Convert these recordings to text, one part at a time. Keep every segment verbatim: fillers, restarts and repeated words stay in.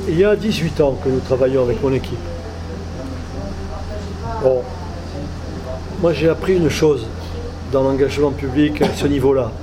il y a dix-huit ans que nous travaillons avec mon équipe. Bon, moi j'ai appris une chose dans l'engagement public à ce niveau-là,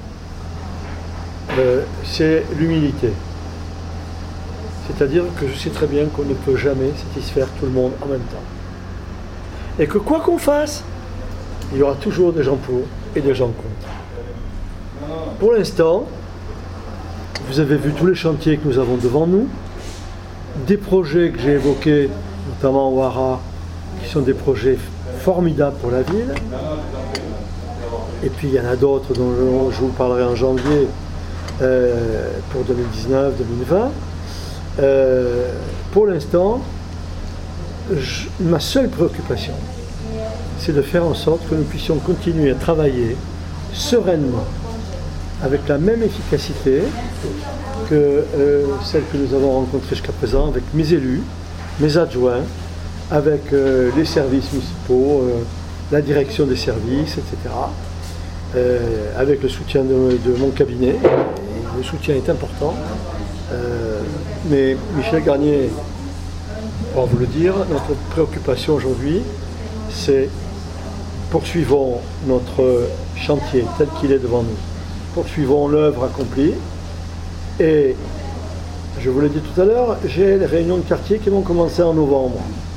euh, c'est l'humilité. C'est-à-dire que je sais très bien qu'on ne peut jamais satisfaire tout le monde en même temps. Et que quoi qu'on fasse, il y aura toujours des gens pour et des gens contre. Pour l'instant, vous avez vu tous les chantiers que nous avons devant nous, des projets que j'ai évoqués, notamment au Hara, qui sont des projets formidables pour la ville. Et puis il y en a d'autres dont je vous parlerai en janvier euh, pour deux mille dix-neuf deux mille vingt. Euh, pour l'instant, je, ma seule préoccupation, c'est de faire en sorte que nous puissions continuer à travailler sereinement, avec la même efficacité que euh, celle que nous avons rencontrée jusqu'à présent avec mes élus, mes adjoints, avec euh, les services municipaux, euh, la direction des services, et cetera, euh, avec le soutien de, de mon cabinet. Et le soutien est important. Euh, mais Michel Garnier, pour vous le dire, notre préoccupation aujourd'hui, c'est poursuivons notre chantier tel qu'il est devant nous, poursuivons l'œuvre accomplie, et je vous l'ai dit tout à l'heure, j'ai les réunions de quartier qui vont commencer en novembre.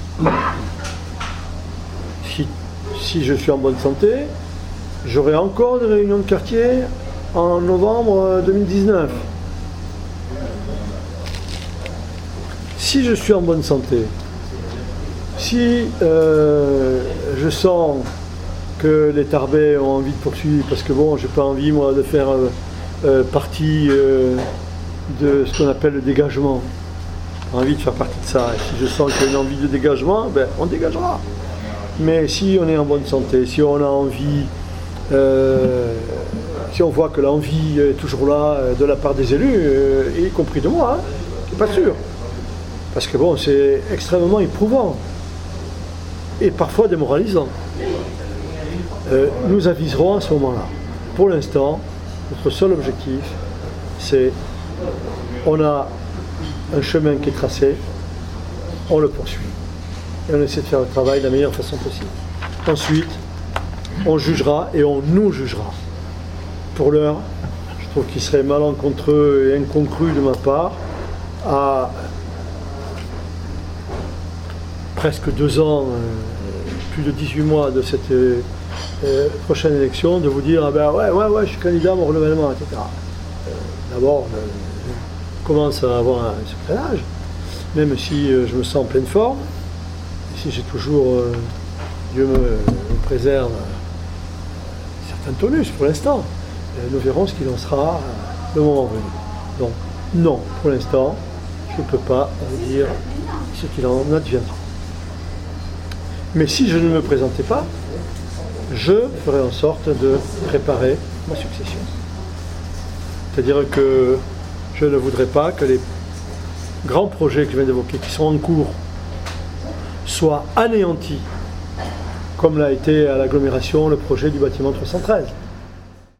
Si, si je suis en bonne santé, j'aurai encore des réunions de quartier en novembre deux mille dix-neuf. Si je suis en bonne santé, si euh, je sens que les Tarbais ont envie de poursuivre, parce que bon, j'ai pas envie moi de faire euh, euh, partie euh, de ce qu'on appelle le dégagement. J'ai envie de faire partie de ça. Et si je sens qu'il y a une envie de dégagement, ben, on dégagera. Mais si on est en bonne santé, si on a envie, euh, si on voit que l'envie est toujours là euh, de la part des élus, euh, y compris de moi, hein, c'est pas sûr. Parce que bon, c'est extrêmement éprouvant et parfois démoralisant. Euh, nous aviserons à ce moment-là. Pour l'instant, notre seul objectif, c'est on a un chemin qui est tracé, on le poursuit. Et on essaie de faire le travail de la meilleure façon possible. Ensuite, on jugera et on nous jugera. Pour l'heure, je trouve qu'il serait malencontreux et incongru de ma part à presque deux ans, euh, plus de dix-huit mois de cette euh, euh, prochaine élection, de vous dire ah ben ouais, ouais, ouais, je suis candidat à mon renouvellement, et cetera. Euh, D'abord, euh, je commence à avoir un certain âge, même si euh, je me sens en pleine forme, et si j'ai toujours, euh, Dieu me, me préserve, euh, certains tonus pour l'instant. Euh, nous verrons ce qu'il en sera euh, le moment venu. Donc, non, pour l'instant, je ne peux pas vous dire ce qu'il en adviendra. Mais si je ne me présentais pas, je ferai en sorte de préparer ma succession. C'est-à-dire que je ne voudrais pas que les grands projets que je viens d'évoquer, qui sont en cours, soient anéantis, comme l'a été à l'agglomération le projet du bâtiment trois cent treize.